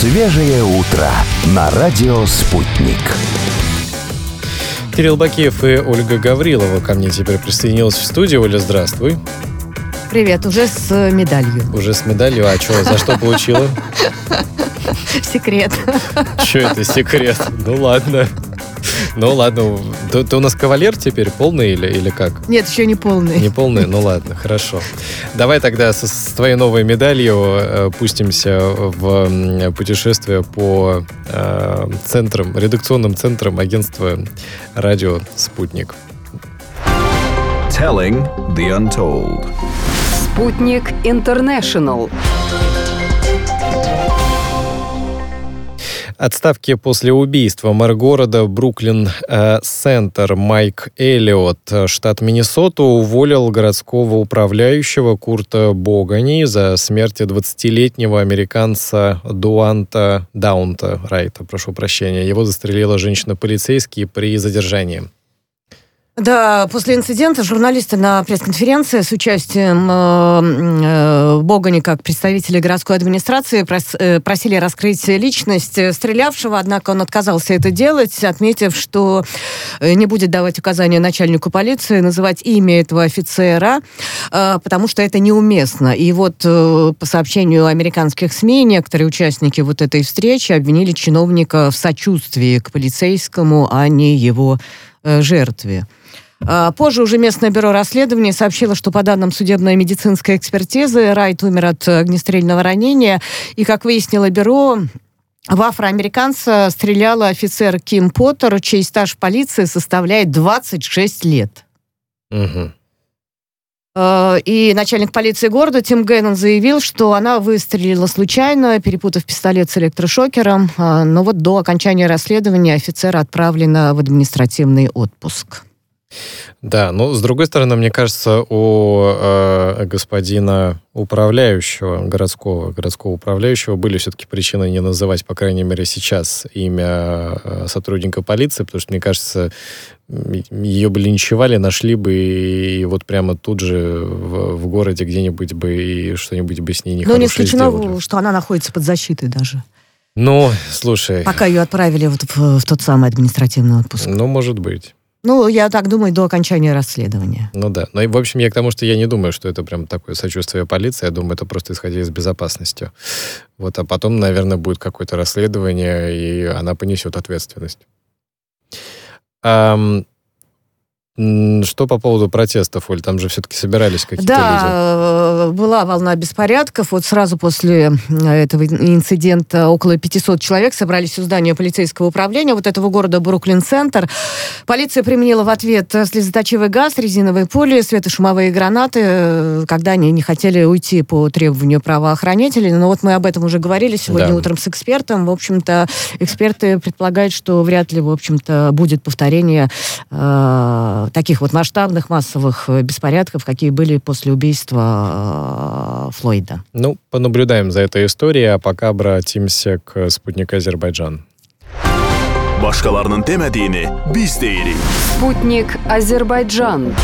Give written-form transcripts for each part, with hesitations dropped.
Свежее утро на радио «Спутник». Кирилл Бакиев и Ольга Гаврилова ко мне теперь присоединилась в студию. Оля, здравствуй. Привет, уже с медалью. Уже с медалью? А что, за что получила? Секрет. Что это секрет? Ну ладно. Ты у нас кавалер теперь полный или как? Нет, еще не полный. Не полный? Ну ладно, хорошо. Давай тогда с твоей новой медалью пустимся в путешествие по редакционным центрам агентства «Радио Спутник». Telling the Untold. Спутник Интернешнл. Отставки после убийства мэр города Бруклин-Центр Майк Эллиот, штат Миннесота, уволил городского управляющего Курта Богани за смерть 20-летнего американца Даунта Райта. Прошу прощения. Его застрелила женщина-полицейский при задержании. Да, после инцидента журналисты на пресс-конференции с участием Богани как представителей городской администрации просили раскрыть личность стрелявшего, однако он отказался это делать, отметив, что не будет давать указания начальнику полиции называть имя этого офицера, потому что это неуместно. И вот по сообщению американских СМИ некоторые участники вот этой встречи обвинили чиновника в сочувствии к полицейскому, а не его жертве. Позже уже местное бюро расследований сообщило, что по данным судебно-медицинской экспертизы Райт умер от огнестрельного ранения. И, как выяснило бюро, в афроамериканца стреляла офицер Ким Поттер, чей стаж в полиции составляет 26 лет. Угу. И начальник полиции города Тим Гейнон заявил, что она выстрелила случайно, перепутав пистолет с электрошокером. Но вот до окончания расследования офицера отправлено в административный отпуск. Да, но с другой стороны, мне кажется, у господина управляющего, городского управляющего были все-таки причины не называть, по крайней мере, сейчас имя сотрудника полиции, потому что, мне кажется, ее бы линчевали, нашли бы и вот прямо тут же в городе где-нибудь бы и что-нибудь бы с ней нехорошее сделали. Не исключено, что она находится под защитой даже. Ну, слушай... Пока ее отправили вот в тот самый административный отпуск. Ну, может быть. Ну, я так думаю, до окончания расследования. Ну да. Ну и, в общем, я к тому, что я не думаю, что это прям такое сочувствие полиции. Я думаю, это просто исходя из безопасности. Вот, а потом, наверное, будет какое-то расследование, и она понесет ответственность. Что по поводу протестов, Оль? Там же все-таки собирались какие-то люди. Да, была волна беспорядков. Вот сразу после этого инцидента около 500 человек собрались у здания полицейского управления вот этого города Бруклин-Центр. Полиция применила в ответ слезоточивый газ, резиновые пули, светошумовые гранаты, когда они не хотели уйти по требованию правоохранителей. Но вот мы об этом уже говорили сегодня утром с экспертом. В общем-то, эксперты предполагают, что вряд ли, в общем-то, будет повторение таких вот масштабных, массовых беспорядков, какие были после убийства Флойда. Ну, понаблюдаем за этой историей, а пока обратимся к спутнику Азербайджан. Başkalarının demediğini biz deyirik. Спутник Азербайджан.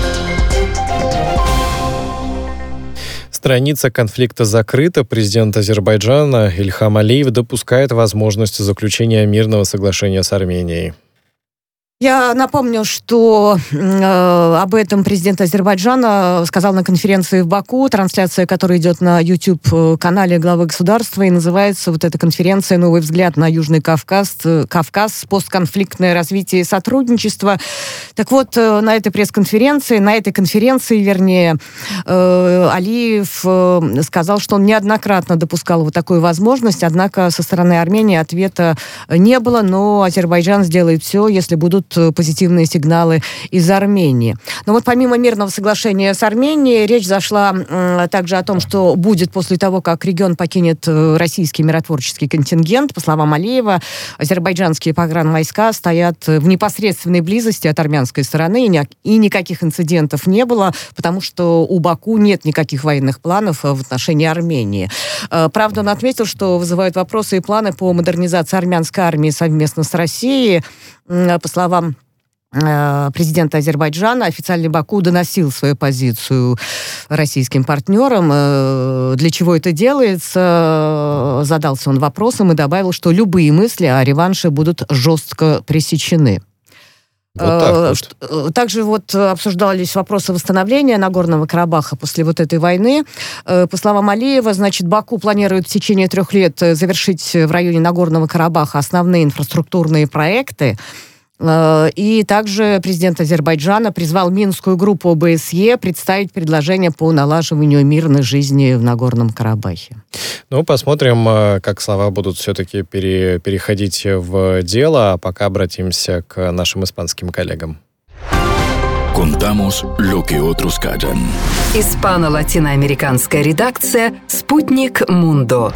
Страница конфликта закрыта. Президент Азербайджана Ильхам Алиев допускает возможность заключения мирного соглашения с Арменией. Я напомню, что об этом президент Азербайджана сказал на конференции в Баку, трансляция которой идет на YouTube-канале главы государства, и называется вот эта конференция «Новый взгляд на Южный Кавказ. Постконфликтное развитие и сотрудничество». Так вот, на этой конференции, Алиев сказал, что он неоднократно допускал вот такую возможность, однако со стороны Армении ответа не было, но Азербайджан сделает все, если будут позитивные сигналы из Армении. Но вот помимо мирного соглашения с Арменией, речь зашла также о том, что будет после того, как регион покинет российский миротворческий контингент. По словам Алиева, азербайджанские погранвойска стоят в непосредственной близости от армянской стороны, и никаких инцидентов не было, потому что у Баку нет никаких военных планов в отношении Армении. Правда, он отметил, что вызывают вопросы и планы по модернизации армянской армии совместно с Россией. По словам президента Азербайджана, официальный Баку доносил свою позицию российским партнерам. Для чего это делается? Задался он вопросом и добавил, что любые мысли о реванше будут жестко пресечены. Также обсуждались вопросы восстановления Нагорного Карабаха после этой войны. По словам Алиева, Баку планирует в течение 3 лет завершить в районе Нагорного Карабаха основные инфраструктурные проекты. И также президент Азербайджана призвал Минскую группу ОБСЕ представить предложение по налаживанию мирной жизни в Нагорном Карабахе. Посмотрим, как слова будут все-таки переходить в дело, а пока обратимся к нашим испанским коллегам. Contamos lo que otros callan. Испано-латиноамериканская редакция «Спутник Мундо».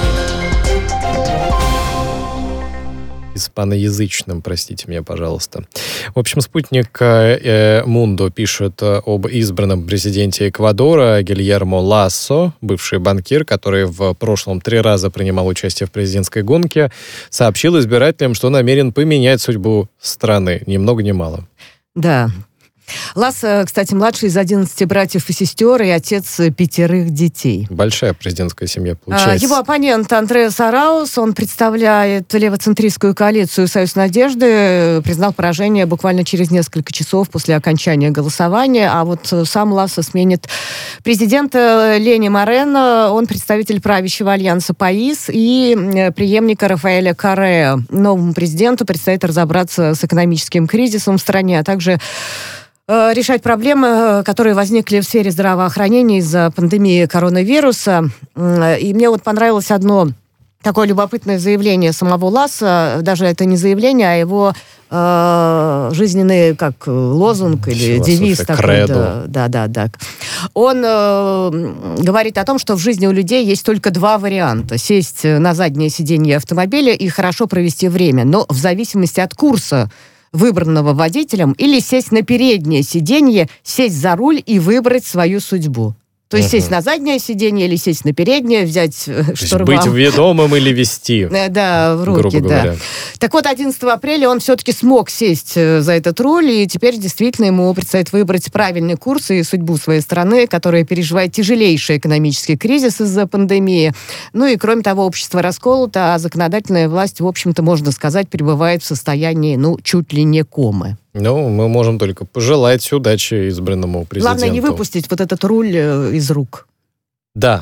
Испаноязычным, простите меня, пожалуйста. В общем, спутник Мундо пишет об избранном президенте Эквадора Гильермо Лассо, бывший банкир, который в прошлом 3 раза принимал участие в президентской гонке, сообщил избирателям, что намерен поменять судьбу страны, ни много ни мало. Да. Лассо, кстати, младший из 11 братьев и сестер и отец 5 детей. Большая президентская семья получается. Его оппонент Андреас Араус, он представляет левоцентристскую коалицию «Союз Надежды», признал поражение буквально через несколько часов после окончания голосования, а сам Лассо сменит президента Лени Морено, он представитель правящего альянса ПАИС и преемника Рафаэля Корреа. Новому президенту предстоит разобраться с экономическим кризисом в стране, а также решать проблемы, которые возникли в сфере здравоохранения из-за пандемии коронавируса. И мне понравилось одно такое любопытное заявление самого Лассо. Даже это не заявление, а его жизненный лозунг или девиз такой. Да. Он говорит о том, что в жизни у людей есть только 2 варианта. Сесть на заднее сиденье автомобиля и хорошо провести время. Но в зависимости от курса, выбранного водителем, или сесть на переднее сиденье, сесть за руль и выбрать свою судьбу. То есть сесть на заднее сиденье или сесть на переднее, взять штурвал. Быть ведомым или вести. Да, в руки, грубо говоря. Так 11 апреля он все-таки смог сесть за этот руль, и теперь действительно ему предстоит выбрать правильный курс и судьбу своей страны, которая переживает тяжелейший экономический кризис из-за пандемии. И, кроме того, общество расколото, а законодательная власть, в общем-то, можно сказать, пребывает в состоянии, чуть ли не комы. Мы можем только пожелать удачи избранному президенту. Главное не выпустить этот руль из рук. Да.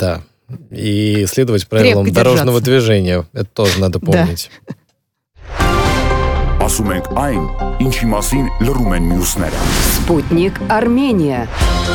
И следовать правилам дорожного движения. Это тоже надо помнить. Спутник Армения.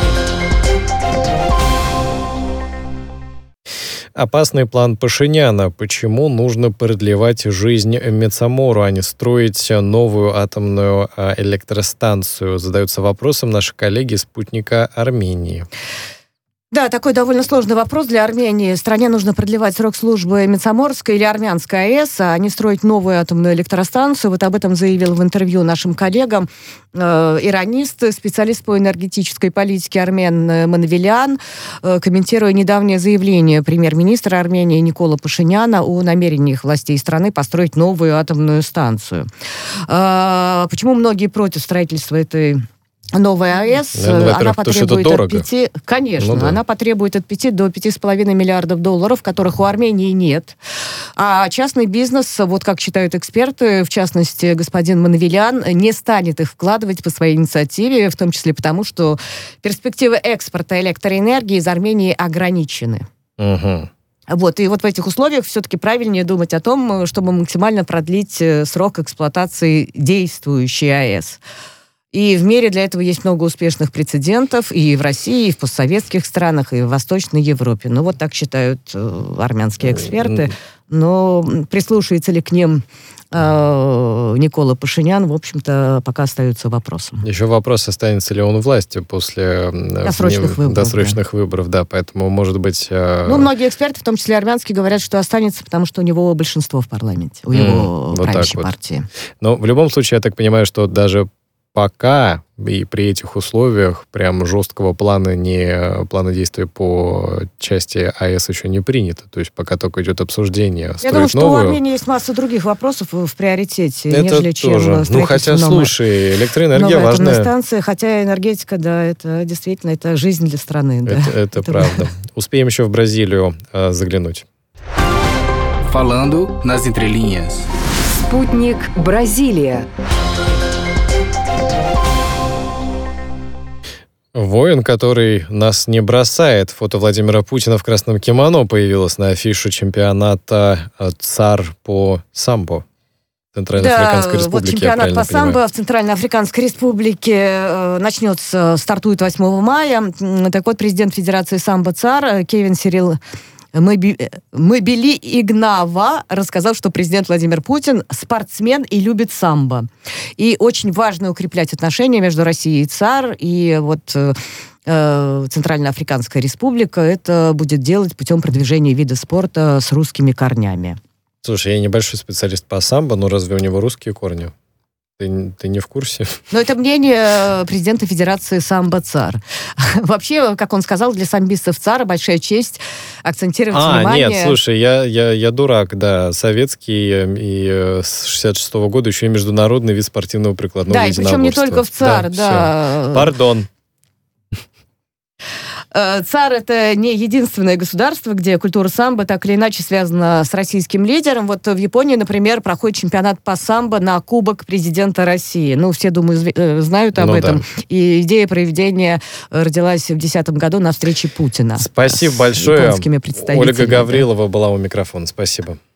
Опасный план Пашиняна. Почему нужно продлевать жизнь Метсамору, а не строить новую атомную электростанцию? Задаются вопросом наши коллеги из «Спутника Армении». Да, такой довольно сложный вопрос для Армении. Стране нужно продлевать срок службы Метсаморской или Армянской АЭС, а не строить новую атомную электростанцию. Об этом заявил в интервью нашим коллегам иранист, специалист по энергетической политике Армен Манавелян, комментируя недавнее заявление премьер-министра Армении Никола Пашиняна о намерениях властей страны построить новую атомную станцию. Почему многие против строительства этой новая АЭС? Она потребует от 5... Конечно, она потребует от 5 до 5,5 миллиардов долларов, которых у Армении нет. А частный бизнес, как считают эксперты, в частности, господин Манавелян, не станет их вкладывать по своей инициативе, в том числе потому, что перспективы экспорта электроэнергии из Армении ограничены. Угу. И в этих условиях все-таки правильнее думать о том, чтобы максимально продлить срок эксплуатации действующей АЭС. И в мире для этого есть много успешных прецедентов и в России, и в постсоветских странах, и в Восточной Европе. Так считают армянские эксперты. Но прислушается ли к ним Никола Пашинян, в общем-то, пока остается вопросом. Еще вопрос, останется ли он у власти после досрочных выборов. Да, поэтому, может быть... многие эксперты, в том числе армянские, говорят, что останется, потому что у него большинство в парламенте, у его правящей партии. Но в любом случае, я так понимаю, что даже пока и при этих условиях прям жесткого плана действия по части АЭС еще не принято. То есть пока только идет обсуждение. Я думаю, что у Армении есть масса других вопросов в приоритете, нежели чем строительство хотя, слушай, электроэнергия важная. Станция, хотя энергетика, да, это действительно это жизнь для страны. Да. Это правда. Успеем еще в Бразилию заглянуть. Falando nas entrelinhas. Спутник Бразилия. Воин, который нас не бросает. Фото Владимира Путина в красном кимоно появилось на афише чемпионата ЦАР по самбо. Центральноафриканской Республике. Вот чемпионат по самбо в Центральноафриканской Республике стартует 8 мая. Так вот, президент Федерации самбо ЦАР Кевин Сирил Мобили Игнава рассказал, что президент Владимир Путин спортсмен и любит самбо. И очень важно укреплять отношения между Россией и ЦАР. И вот Центральноафриканская Республика это будет делать путем продвижения вида спорта с русскими корнями. Слушай, я небольшой специалист по самбо, но разве у него русские корни? Ты не в курсе? Ну, это мнение президента Федерации самбо ЦАР. Вообще, как он сказал, для самбистов ЦАРа большая честь акцентировать внимание... Нет, слушай, я дурак, да. Советский и с 66-го года еще и международный вид спортивного прикладного единоборства. Да, и причем не только в ЦАР, да. Все. Пардон. ЦАР — это не единственное государство, где культура самбо так или иначе связана с российским лидером. Вот в Японии, например, проходит чемпионат по самбо на Кубок президента России. Ну, все, думаю, знают об этом. Да. И идея проведения родилась в 2010 году на встрече Путина. Спасибо большое. Ольга Гаврилова была у микрофона. Спасибо.